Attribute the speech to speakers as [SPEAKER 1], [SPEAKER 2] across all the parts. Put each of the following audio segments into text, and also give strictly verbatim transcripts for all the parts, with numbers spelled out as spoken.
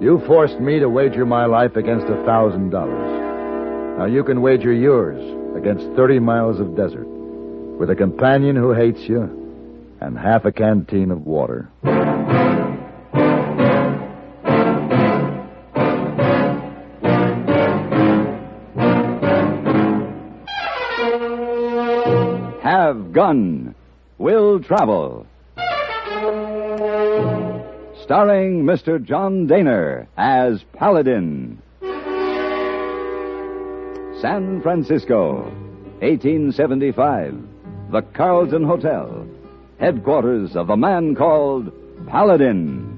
[SPEAKER 1] You forced me to wager my life against a thousand dollars. Now you can wager yours against thirty miles of desert with a companion who hates you and half a canteen of water.
[SPEAKER 2] Have Gun. Will Travel. Starring Mister John Daner as Paladin. San Francisco, eighteen seventy-five. The Carlton Hotel. Headquarters of the man called Paladin.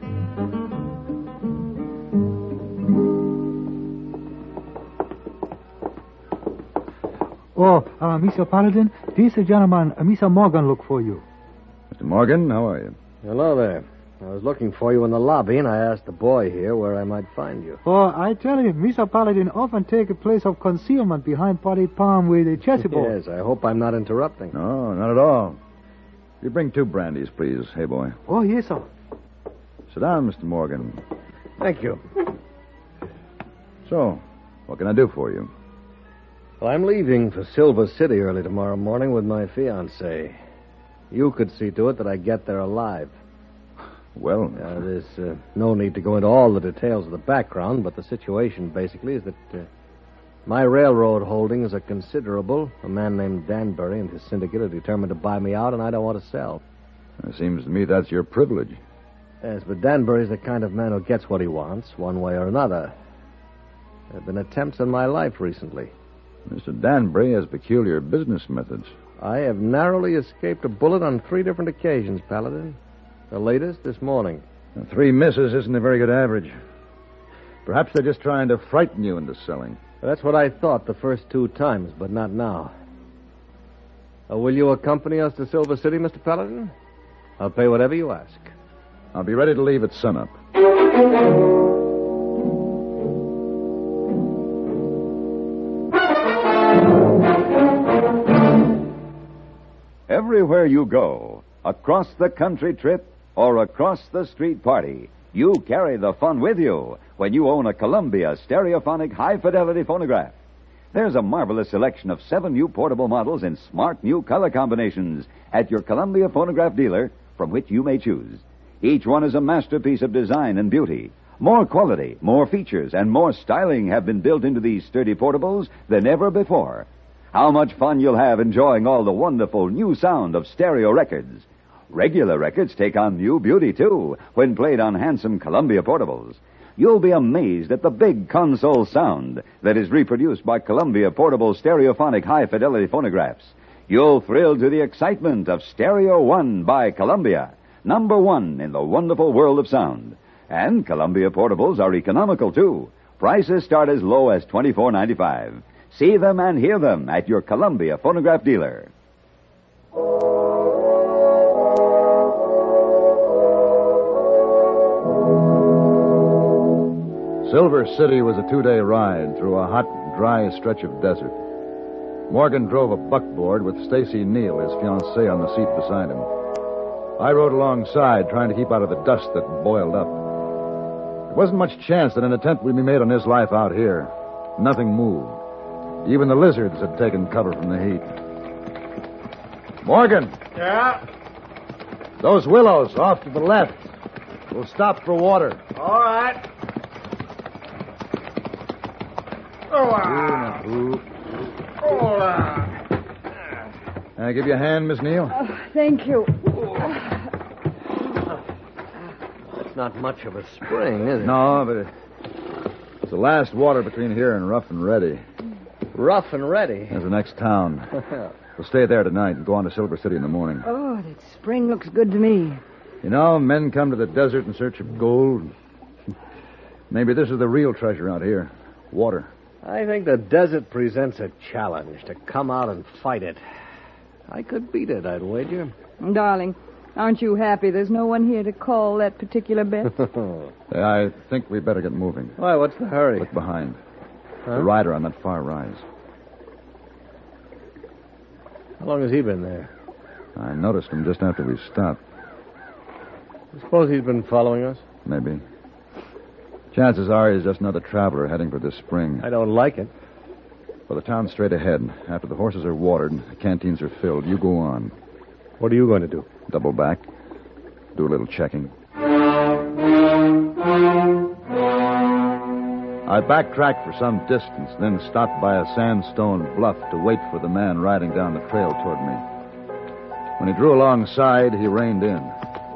[SPEAKER 3] Oh, uh, Mister Paladin, this gentleman, uh, Mister Morgan, look for you.
[SPEAKER 1] Mister Morgan, how are you?
[SPEAKER 4] Hello there. I was looking for you in the lobby, and I asked the boy here where I might find you.
[SPEAKER 3] Oh, I tell you, Mister Paladin often take a place of concealment behind potted palm with a chessboard.
[SPEAKER 4] Yes, I hope I'm not interrupting.
[SPEAKER 1] No, not at all. You bring two brandies, please. Hey, boy.
[SPEAKER 3] Oh, yes, sir.
[SPEAKER 1] Sit down, Mister Morgan.
[SPEAKER 4] Thank you.
[SPEAKER 1] So, what can I do for you?
[SPEAKER 4] Well, I'm leaving for Silver City early tomorrow morning with my fiancée. You could see to it that I get there alive.
[SPEAKER 1] Well...
[SPEAKER 4] Uh, there's uh, no need to go into all the details of the background, but the situation basically is that uh, my railroad holdings are considerable. A man named Danbury and his syndicate are determined to buy me out, and I don't want to sell.
[SPEAKER 1] It seems to me that's your privilege.
[SPEAKER 4] Yes, but Danbury's the kind of man who gets what he wants, one way or another. There have been attempts on my life recently.
[SPEAKER 1] Mister Danbury has peculiar business methods.
[SPEAKER 4] I have narrowly escaped a bullet on three different occasions, Paladin. The latest this morning.
[SPEAKER 1] Now, three misses isn't a very good average. Perhaps they're just trying to frighten you into selling.
[SPEAKER 4] That's what I thought the first two times, but not now. Uh, will you accompany us to Silver City, Mister Paladin? I'll pay whatever you ask.
[SPEAKER 1] I'll be ready to leave at sunup.
[SPEAKER 2] Everywhere you go, across the country trip or across the street party, you carry the fun with you when you own a Columbia stereophonic high-fidelity phonograph. There's a marvelous selection of seven new portable models in smart new color combinations at your Columbia phonograph dealer from which you may choose. Each one is a masterpiece of design and beauty. More quality, more features, and more styling have been built into these sturdy portables than ever before. How much fun you'll have enjoying all the wonderful new sound of stereo records. Regular records take on new beauty, too, when played on handsome Columbia portables. You'll be amazed at the big console sound that is reproduced by Columbia portable stereophonic high-fidelity phonographs. You'll thrill to the excitement of Stereo One by Columbia, number one in the wonderful world of sound. And Columbia portables are economical, too. Prices start as low as twenty-four ninety-five. See them and hear them at your Columbia phonograph dealer.
[SPEAKER 1] Silver City was a two-day ride through a hot, dry stretch of desert. Morgan drove a buckboard with Stacy Neal, his fiancée, on the seat beside him. I rode alongside, trying to keep out of the dust that boiled up. There wasn't much chance that an attempt would be made on his life out here. Nothing moved. Even the lizards had taken cover from the heat. Morgan!
[SPEAKER 5] Yeah?
[SPEAKER 1] Those willows off to the left. We'll stop for water.
[SPEAKER 5] All right. Oh, ah.
[SPEAKER 1] Ooh.
[SPEAKER 5] Oh, ah.
[SPEAKER 1] Can I give you a hand, Miss Neal?
[SPEAKER 6] Oh, thank you.
[SPEAKER 4] It's not much of a spring, is it?
[SPEAKER 1] No, but it, it's the last water between here and Rough and Ready.
[SPEAKER 4] Rough and Ready?
[SPEAKER 1] That's the next town. We'll stay there tonight and go on to Silver City in the morning.
[SPEAKER 6] Oh, that spring looks good to me.
[SPEAKER 1] You know, men come to the desert in search of gold. Maybe this is the real treasure out here. Water.
[SPEAKER 4] I think the desert presents a challenge to come out and fight it. I could beat it, I'd wager.
[SPEAKER 6] Darling, aren't you happy there's no one here to call that particular bet?
[SPEAKER 1] I think we'd better get moving.
[SPEAKER 4] Why, what's the hurry?
[SPEAKER 1] Look behind.
[SPEAKER 4] Huh?
[SPEAKER 1] The rider on that far rise.
[SPEAKER 4] How long has he been there?
[SPEAKER 1] I noticed him just after we stopped.
[SPEAKER 4] I suppose he's been following us?
[SPEAKER 1] Maybe. Chances are he's just another traveler heading for this spring.
[SPEAKER 4] I don't like it.
[SPEAKER 1] Well, the town's straight ahead. After the horses are watered, the canteens are filled, you go on.
[SPEAKER 4] What are you going to do?
[SPEAKER 1] Double back. Do a little checking. I backtracked for some distance, then stopped by a sandstone bluff to wait for the man riding down the trail toward me. When he drew alongside, he reined in.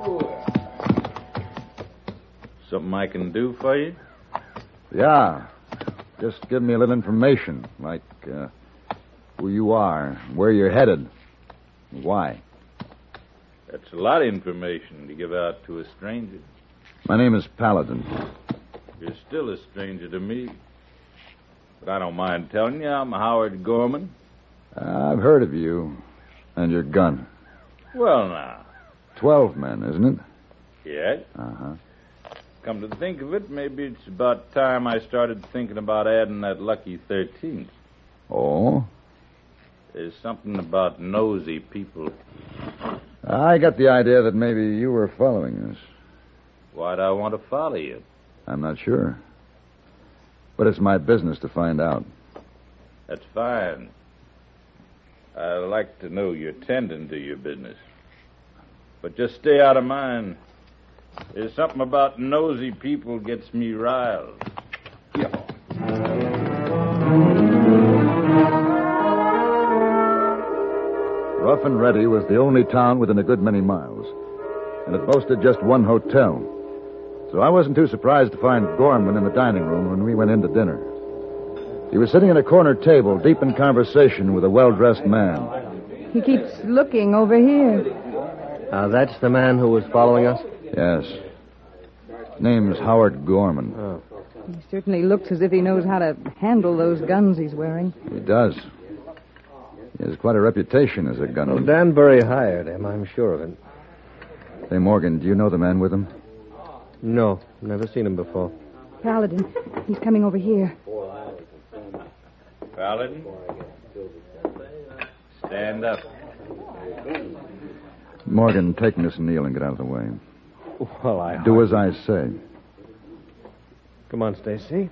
[SPEAKER 5] Something I can do for you?
[SPEAKER 1] Yeah. Just give me a little information, like uh, who you are, where you're headed, and why.
[SPEAKER 5] That's a lot of information to give out to a stranger.
[SPEAKER 1] My name is Paladin.
[SPEAKER 5] You're still a stranger to me. But I don't mind telling you, I'm Howard Gorman.
[SPEAKER 1] Uh, I've heard of you and your gun.
[SPEAKER 5] Well, now.
[SPEAKER 1] Twelve men, isn't it?
[SPEAKER 5] Yes.
[SPEAKER 1] Uh-huh.
[SPEAKER 5] Come to think of it, maybe it's about time I started thinking about adding that lucky thirteenth.
[SPEAKER 1] Oh?
[SPEAKER 5] There's something about nosy people.
[SPEAKER 1] I got the idea that maybe you were following us.
[SPEAKER 5] Why'd I want to follow you?
[SPEAKER 1] I'm not sure. But it's my business to find out.
[SPEAKER 5] That's fine. I like to know you're tending to your business. But just stay out of mine. There's something about nosy people gets me riled.
[SPEAKER 1] Rough and Ready was the only town within a good many miles, and it boasted just one hotel. So I wasn't too surprised to find Gorman in the dining room when we went in to dinner. He was sitting at a corner table, deep in conversation with a well-dressed man.
[SPEAKER 6] He keeps looking over here.
[SPEAKER 4] Uh, that's the man who was following us?
[SPEAKER 1] Yes. His name's Howard Gorman.
[SPEAKER 4] Oh.
[SPEAKER 6] He certainly looks as if he knows how to handle those guns he's wearing.
[SPEAKER 1] He does. He has quite a reputation as a gunman.
[SPEAKER 4] Well, Danbury hired him, I'm sure of it.
[SPEAKER 1] Say, Morgan, do you know the man with him?
[SPEAKER 4] No, never seen him before.
[SPEAKER 6] Paladin, he's coming over here.
[SPEAKER 5] Paladin? Stand up.
[SPEAKER 1] Morgan, take Miss Neal and get out of the way.
[SPEAKER 4] Well, I...
[SPEAKER 1] Do as I say.
[SPEAKER 4] Come on, Stacy.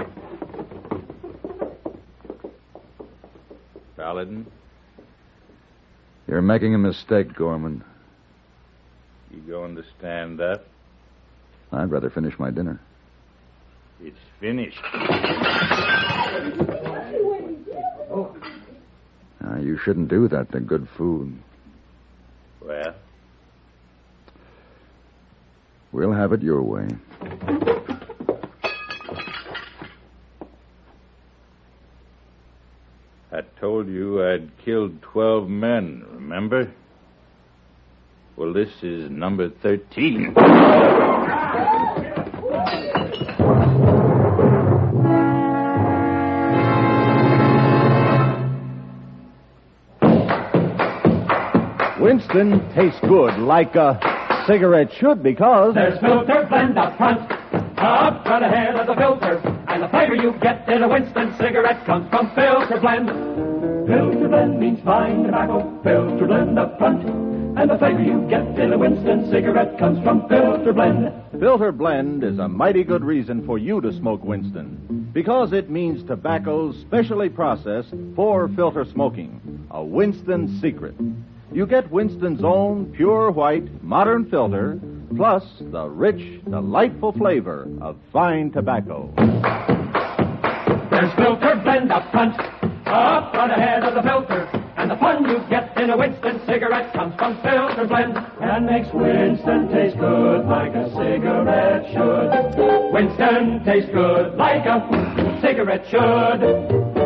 [SPEAKER 5] Paladin?
[SPEAKER 1] You're making a mistake, Gorman.
[SPEAKER 5] You going to stand up?
[SPEAKER 1] I'd rather finish my dinner.
[SPEAKER 5] It's finished.
[SPEAKER 1] Uh, you shouldn't do that to good food.
[SPEAKER 5] Well?
[SPEAKER 1] We'll have it your way.
[SPEAKER 5] I told you I'd killed twelve men, remember? Well, this is number thirteen.
[SPEAKER 2] Winston tastes good like a cigarette should because...
[SPEAKER 7] There's filter blend up front, up front ahead of the filter. And the flavor you get in a Winston cigarette comes from filter blend. Filter blend means fine tobacco, filter blend up front. And the flavor you get in a Winston cigarette comes from filter blend.
[SPEAKER 2] Filter blend is a mighty good reason for you to smoke Winston, because it means tobacco specially processed for filter smoking. A Winston secret. You get Winston's own pure white, modern filter, plus the rich, delightful flavor of fine tobacco.
[SPEAKER 7] There's filter blend up front, up front ahead of the filter. And the fun you get in a Winston cigarette comes from filter blend. And makes Winston taste good like a cigarette should. Winston tastes good like a cigarette should.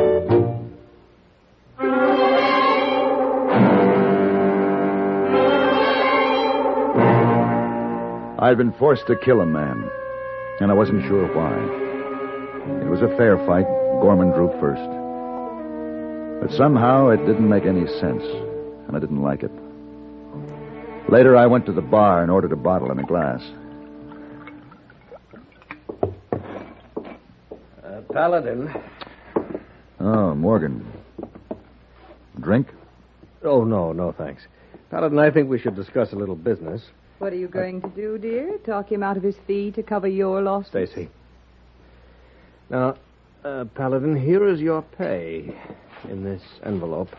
[SPEAKER 1] I'd been forced to kill a man, and I wasn't sure why. It was a fair fight. Gorman drew first. But somehow it didn't make any sense, and I didn't like it. Later, I went to the bar and ordered a bottle and a glass.
[SPEAKER 4] Uh, Paladin.
[SPEAKER 1] Oh, Morgan. Drink?
[SPEAKER 4] Oh, no, no, thanks. Paladin, I think we should discuss a little business.
[SPEAKER 6] What are you going to do, dear? Talk him out of his fee to cover your loss?
[SPEAKER 4] Stacy, Now, uh, Paladin, here is your pay in this envelope.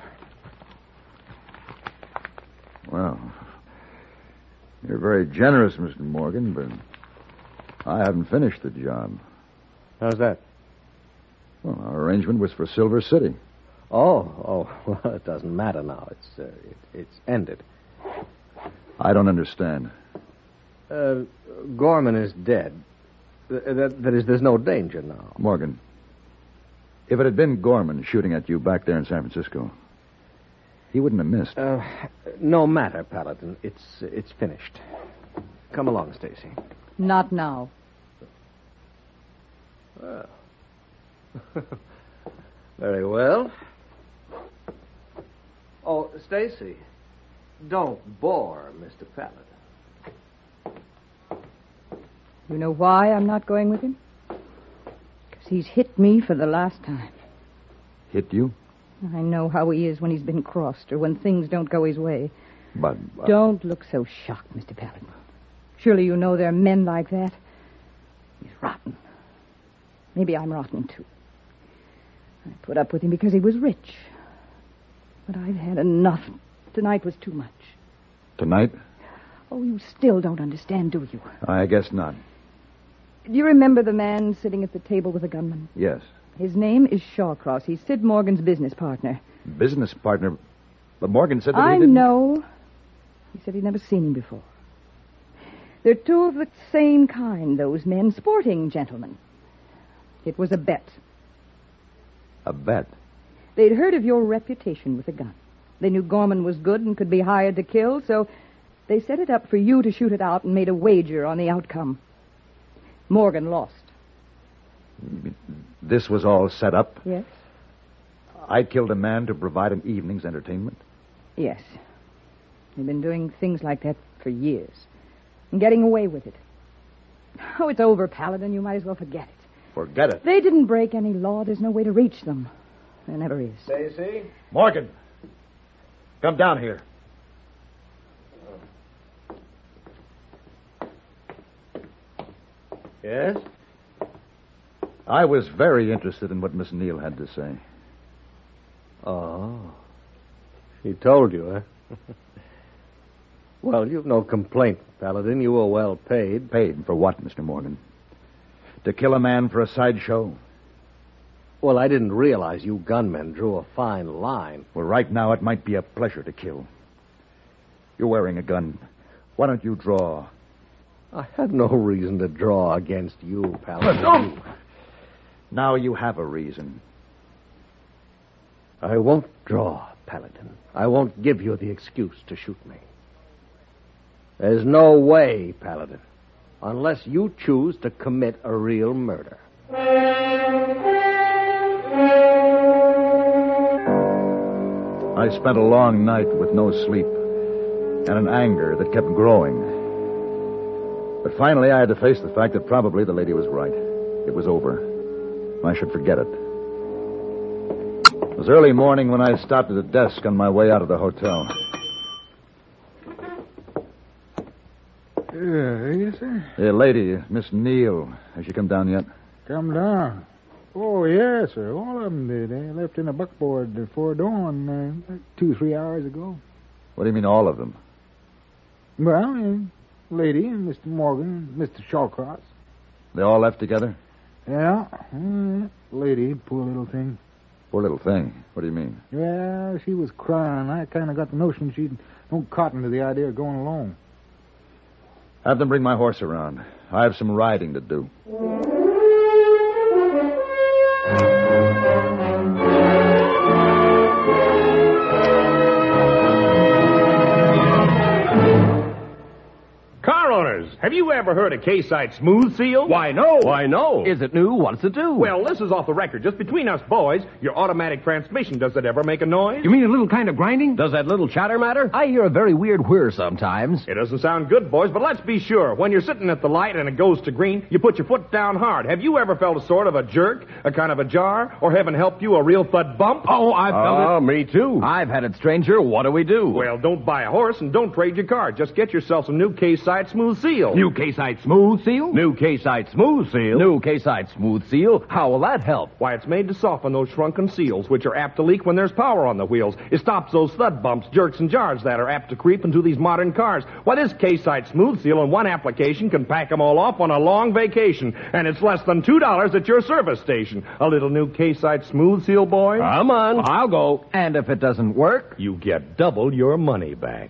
[SPEAKER 1] Well, you're very generous, Mister Morgan, but I haven't finished the job.
[SPEAKER 4] How's that?
[SPEAKER 1] Well, our arrangement was for Silver City.
[SPEAKER 4] Oh, oh, well, it doesn't matter now. It's uh, it, it's ended.
[SPEAKER 1] I don't understand.
[SPEAKER 4] Uh, Gorman is dead. Th- that, that is, there's no danger now.
[SPEAKER 1] Morgan, if it had been Gorman shooting at you back there in San Francisco, he wouldn't have missed.
[SPEAKER 4] Uh, no matter, Paladin. It's it's finished. Come along, Stacy.
[SPEAKER 6] Not now.
[SPEAKER 4] Well. Very well. Oh, Stacy, don't bore Mister Paladin.
[SPEAKER 6] You know why I'm not going with him? Because he's hit me for the last time.
[SPEAKER 1] Hit you?
[SPEAKER 6] I know how he is when he's been crossed or when things don't go his way.
[SPEAKER 1] But... Uh,
[SPEAKER 6] Don't look so shocked, Mister Paladin. Surely you know there are men like that. He's rotten. Maybe I'm rotten, too. I put up with him because he was rich. But I've had enough. Tonight was too much.
[SPEAKER 1] Tonight?
[SPEAKER 6] Oh, you still don't understand, do you?
[SPEAKER 1] I guess not.
[SPEAKER 6] Do you remember the man sitting at the table with the gunman?
[SPEAKER 1] Yes.
[SPEAKER 6] His name is Shawcross. He's Sid Morgan's business partner.
[SPEAKER 1] Business partner? But Morgan said that
[SPEAKER 6] I
[SPEAKER 1] he didn't...
[SPEAKER 6] know. He said he'd never seen him before. They're two of the same kind, those men, sporting gentlemen. It was a bet.
[SPEAKER 1] A bet?
[SPEAKER 6] They'd heard of your reputation with a gun. They knew Gorman was good and could be hired to kill, so they set it up for you to shoot it out and made a wager on the outcome. Morgan lost.
[SPEAKER 1] This was all set up?
[SPEAKER 6] Yes?
[SPEAKER 1] I killed a man to provide an evening's entertainment?
[SPEAKER 6] Yes. They've been doing things like that for years. And getting away with it. Oh, it's over, Paladin. You might as well forget it.
[SPEAKER 1] Forget it.
[SPEAKER 6] They didn't break any law. There's no way to reach them. There never is.
[SPEAKER 4] Stacy?
[SPEAKER 1] Morgan! Come down here.
[SPEAKER 4] Yes?
[SPEAKER 1] I was very interested in what Miss Neal had to say.
[SPEAKER 4] Oh. She told you, huh? Well, you've no complaint, Paladin. You were well paid.
[SPEAKER 1] Paid for what, Mister Morgan? To kill a man for a sideshow?
[SPEAKER 4] Well, I didn't realize you gunmen drew a fine line.
[SPEAKER 1] Well, right now it might be a pleasure to kill. You're wearing a gun. Why don't you draw?
[SPEAKER 4] I had no reason to draw against you, Paladin.
[SPEAKER 1] No! Now you have a reason.
[SPEAKER 4] I won't draw, Paladin. I won't give you the excuse to shoot me. There's no way, Paladin, unless you choose to commit a real murder.
[SPEAKER 1] I spent a long night with no sleep and an anger that kept growing. But finally I had to face the fact that probably the lady was right. It was over. I should forget it. It was early morning when I stopped at a desk on my way out of the hotel.
[SPEAKER 3] Uh, yes, sir.
[SPEAKER 1] Hey, lady, Miss Neal. Has she come down yet?
[SPEAKER 3] Come down. Oh, yes, sir. All of them did. They left in a buckboard before dawn uh, two, three hours ago.
[SPEAKER 1] What do you mean, all of them?
[SPEAKER 3] Well, uh, lady and Mister Morgan, Mister Shawcross.
[SPEAKER 1] They all left together?
[SPEAKER 3] Yeah. Uh, lady, poor little thing.
[SPEAKER 1] Poor little thing. What do you mean?
[SPEAKER 3] Well, she was crying. I kind of got the notion she'd no cotton to the idea of going alone.
[SPEAKER 1] Have them bring my horse around. I have some riding to do.
[SPEAKER 8] Car owners, have you ever heard of K-Site Smooth Seal?
[SPEAKER 9] Why, no.
[SPEAKER 8] Why, no.
[SPEAKER 9] Is it new? What's it do?
[SPEAKER 8] Well, this is off the record. Just between us boys, your automatic transmission, does it ever make a noise?
[SPEAKER 9] You mean a little kind of grinding? Does that little chatter matter? I hear a very weird whir sometimes.
[SPEAKER 8] It doesn't sound good, boys, but let's be sure. When you're sitting at the light and it goes to green, you put your foot down hard. Have you ever felt a sort of a jerk, a kind of a jar, or heaven help you, a real thud bump?
[SPEAKER 9] Oh, I've felt
[SPEAKER 8] Oh,
[SPEAKER 9] it.
[SPEAKER 8] me too.
[SPEAKER 9] I've had it, stranger. What do we do?
[SPEAKER 8] Well, don't buy a horse and don't trade your car. Just get yourself some new K-Site Smooth Seal.
[SPEAKER 9] New K-Site Smooth Seal?
[SPEAKER 8] New K-Site Smooth Seal?
[SPEAKER 9] New K-Site Smooth Seal? How will that help?
[SPEAKER 8] Why, it's made to soften those shrunken seals, which are apt to leak when there's power on the wheels. It stops those thud bumps, jerks, and jars that are apt to creep into these modern cars. Why, this K-Site Smooth Seal in one application can pack them all off on a long vacation, and it's less than two dollars at your service station. A little new K-Site Smooth Seal, boy?
[SPEAKER 9] Come on. I'll go. And if it doesn't work?
[SPEAKER 8] You get double your money back.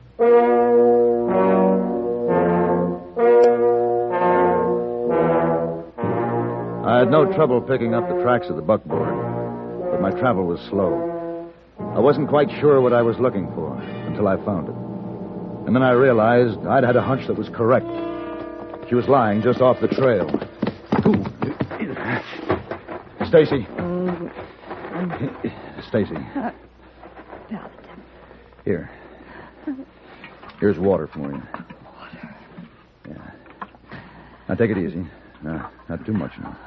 [SPEAKER 1] I had no trouble picking up the tracks of the buckboard, but my travel was slow. I wasn't quite sure what I was looking for until I found it. And then I realized I'd had a hunch that was correct. She was lying just off the trail. Stacy. Stacy. Here. Here's water for you.
[SPEAKER 6] Water?
[SPEAKER 1] Yeah. Now, take it easy. No, not too much now.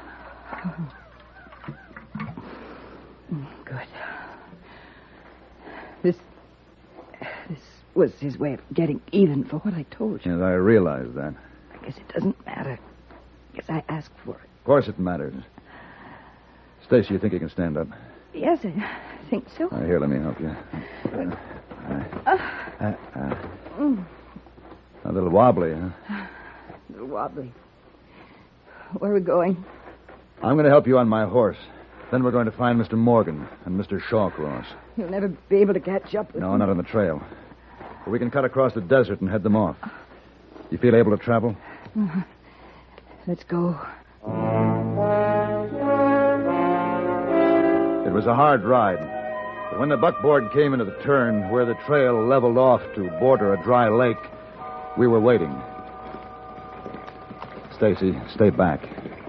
[SPEAKER 6] Good. This... This was his way of getting even for what I told you.
[SPEAKER 1] Yes, I realize that.
[SPEAKER 6] I guess it doesn't matter. Because I asked for it.
[SPEAKER 1] Of course it matters. Stacy, you think you can stand up?
[SPEAKER 6] Yes, I think so.
[SPEAKER 1] Uh, here, let me help you. Uh, uh, uh, uh.
[SPEAKER 6] Mm.
[SPEAKER 1] A little wobbly, huh?
[SPEAKER 6] A little wobbly. Where are we going?
[SPEAKER 1] I'm going to help you on my horse. Then we're going to find Mister Morgan and Mister Shawcross.
[SPEAKER 6] You'll never be able to catch up with
[SPEAKER 1] No,
[SPEAKER 6] them.
[SPEAKER 1] not on the trail. But we can cut across the desert and head them off. You feel able to travel?
[SPEAKER 6] Uh-huh. Let's go.
[SPEAKER 1] It was a hard ride. But when the buckboard came into the turn where the trail leveled off to border a dry lake, we were waiting. Stacy, stay back.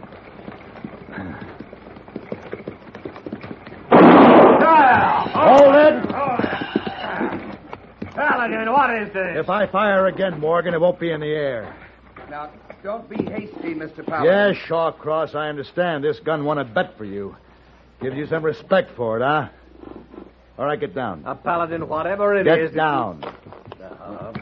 [SPEAKER 10] Hold it! Paladin, what is this?
[SPEAKER 3] If I fire again, Morgan, it won't be in the air.
[SPEAKER 10] Now, don't be hasty, Mister Paladin.
[SPEAKER 3] Yes, Shawcross, I understand. This gun won a bet for you. Gives you some respect for it, huh? All right, get down.
[SPEAKER 4] A Paladin, whatever it
[SPEAKER 3] get
[SPEAKER 4] is...
[SPEAKER 3] Get down.
[SPEAKER 4] Uh,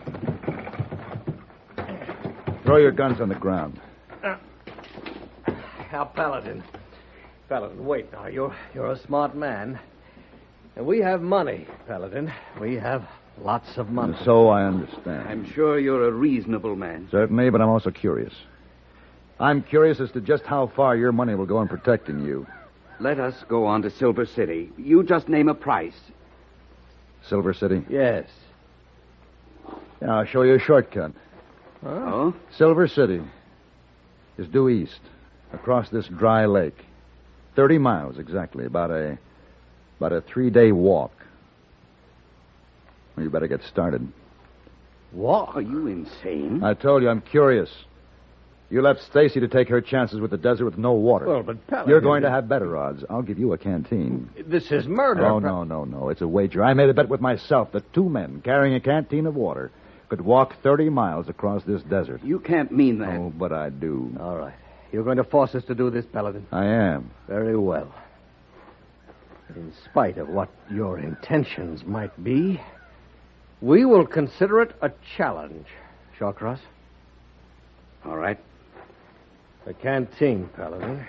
[SPEAKER 1] Throw your guns on the ground.
[SPEAKER 4] Uh, a Paladin. Paladin, wait now. You're, you're a smart man. And we have money, Paladin. We have lots of money.
[SPEAKER 1] And so I understand.
[SPEAKER 10] I'm sure you're a reasonable man.
[SPEAKER 1] Certainly, but I'm also curious. I'm curious as to just how far your money will go in protecting you.
[SPEAKER 10] Let us go on to Silver City. You just name a price.
[SPEAKER 1] Silver City?
[SPEAKER 4] Yes.
[SPEAKER 1] Yeah, I'll show you a shortcut.
[SPEAKER 10] Huh? Oh?
[SPEAKER 1] Silver City is due east, across this dry lake. Thirty miles, exactly. About a... about a three-day walk. Well, you better get started.
[SPEAKER 4] Walk?
[SPEAKER 10] Are you insane?
[SPEAKER 1] I told you, I'm curious. You left Stacy to take her chances with the desert with no water.
[SPEAKER 4] Well, but Paladin...
[SPEAKER 1] You're going to have better odds. I'll give you a canteen.
[SPEAKER 4] This is murder.
[SPEAKER 1] Oh, no, no, no. It's a wager. I made a bet with myself that two men carrying a canteen of water could walk thirty miles across this desert.
[SPEAKER 10] You can't mean that.
[SPEAKER 1] Oh, but I do.
[SPEAKER 4] All right. You're going to force us to do this, Paladin?
[SPEAKER 1] I am.
[SPEAKER 4] Very well. In spite of what your intentions might be, we will consider it a challenge. Shawcross?
[SPEAKER 10] All right.
[SPEAKER 4] The canteen, Paladin.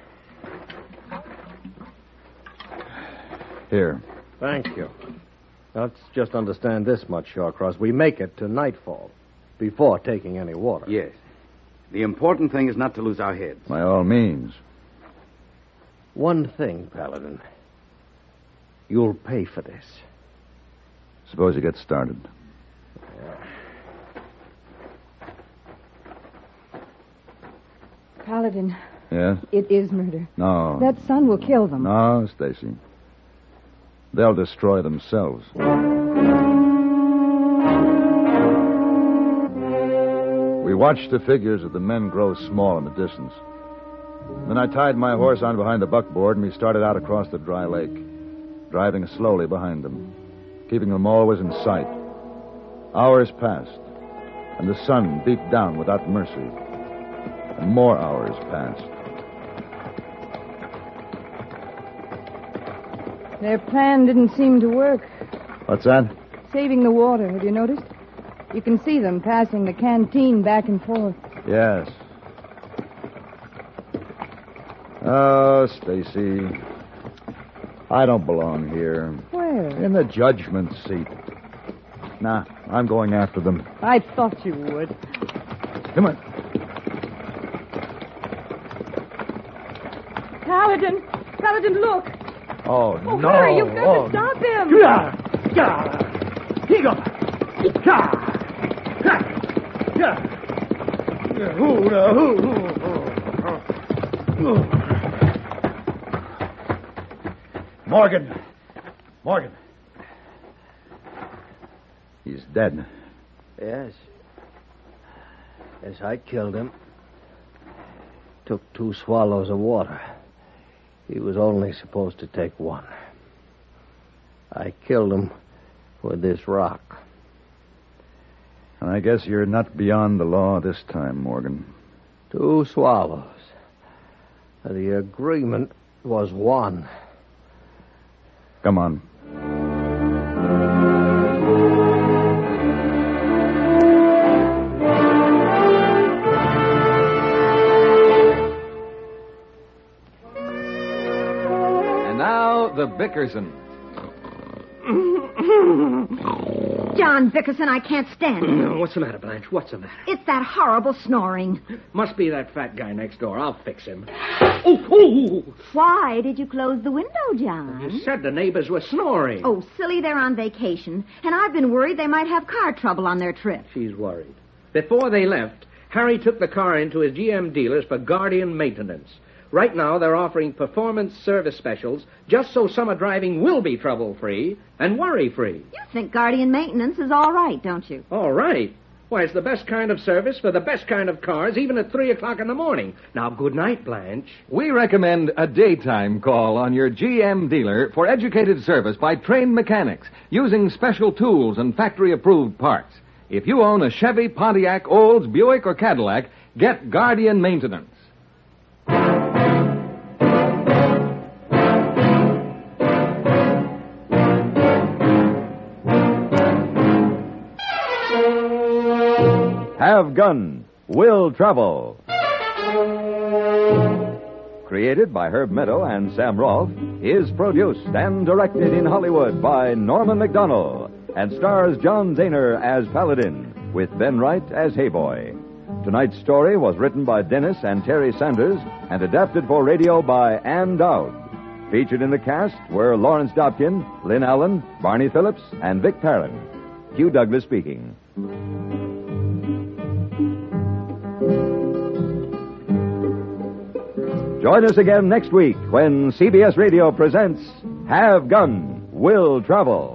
[SPEAKER 1] Here.
[SPEAKER 4] Thank you. Let's just understand this much, Shawcross. We make it to nightfall before taking any water.
[SPEAKER 10] Yes. The important thing is not to lose our heads.
[SPEAKER 1] By all means.
[SPEAKER 4] One thing, Paladin. You'll pay for this.
[SPEAKER 1] Suppose you get started.
[SPEAKER 6] Paladin.
[SPEAKER 1] Yes?
[SPEAKER 6] It is murder.
[SPEAKER 1] No.
[SPEAKER 6] That sun will kill them.
[SPEAKER 1] No, Stacy. They'll destroy themselves. We watched the figures of the men grow small in the distance. Then I tied my horse on behind the buckboard, and we started out across the dry lake, driving slowly behind them, keeping them always in sight. Hours passed, and the sun beat down without mercy, and more hours passed.
[SPEAKER 6] Their plan didn't seem to work.
[SPEAKER 1] What's that?
[SPEAKER 6] Saving the water, have you noticed? You can see them passing the canteen back and forth.
[SPEAKER 1] Yes. Oh, Stacy. I don't belong here.
[SPEAKER 6] Where?
[SPEAKER 1] In the judgment seat. Nah, I'm going after them.
[SPEAKER 6] I thought you would.
[SPEAKER 1] Come on.
[SPEAKER 6] Paladin! Paladin, look!
[SPEAKER 1] Oh,
[SPEAKER 6] Oh,
[SPEAKER 1] no.
[SPEAKER 6] hurry, you've got
[SPEAKER 1] oh,
[SPEAKER 6] to stop him!
[SPEAKER 3] Yeah, yeah. He got. Yeah. Yeah. Yeah. Who, uh, who, who, who, who. Morgan. Morgan.
[SPEAKER 1] He's dead.
[SPEAKER 4] Yes. Yes, I killed him. Took two swallows of water. He was only supposed to take one. I killed him with this rock.
[SPEAKER 1] I guess you're not beyond the law this time, Morgan.
[SPEAKER 4] Two swallows. The agreement was one.
[SPEAKER 1] Come on.
[SPEAKER 11] And now, the Bickerson.
[SPEAKER 12] John Bickerson, I can't stand it.
[SPEAKER 13] What's the matter, Blanche? What's the matter?
[SPEAKER 12] It's that horrible snoring.
[SPEAKER 13] Must be that fat guy next door. I'll fix him. Oh, oh!
[SPEAKER 12] Why did you close the window, John?
[SPEAKER 13] You said the neighbors were snoring.
[SPEAKER 12] Oh, silly, they're on vacation. And I've been worried they might have car trouble on their trip.
[SPEAKER 13] She's worried. Before they left, Harry took the car into his G M dealers for Guardian maintenance. Right now, they're offering performance service specials just so summer driving will be trouble-free and worry-free.
[SPEAKER 12] You think Guardian maintenance is all right, don't you?
[SPEAKER 13] All right. Why, it's the best kind of service for the best kind of cars, even at three o'clock in the morning. Now, good night, Blanche.
[SPEAKER 11] We recommend a daytime call on your G M dealer for educated service by trained mechanics using special tools and factory-approved parts. If you own a Chevy, Pontiac, Olds, Buick, or Cadillac, get Guardian Maintenance.
[SPEAKER 2] Have Gun, Will Travel. Created by Herb Meadow and Sam Rolfe, is produced and directed in Hollywood by Norman McDonald and stars John Daner as Paladin, with Ben Wright as Hayboy. Tonight's story was written by Dennis and Terry Sanders and adapted for radio by Ann Dowd. Featured in the cast were Lawrence Dobkin, Lynn Allen, Barney Phillips, and Vic Perrin. Hugh Douglas speaking. Join us again next week when C B S Radio presents Have Gun, Will Travel.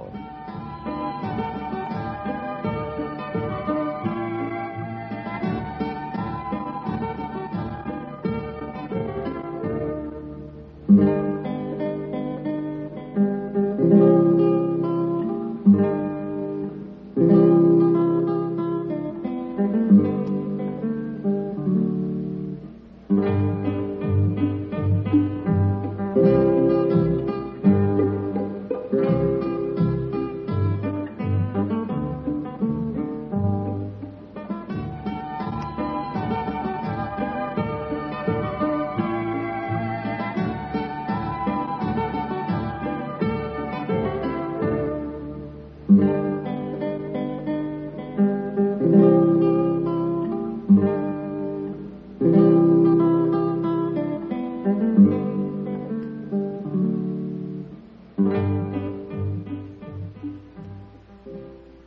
[SPEAKER 12] Mm-hmm.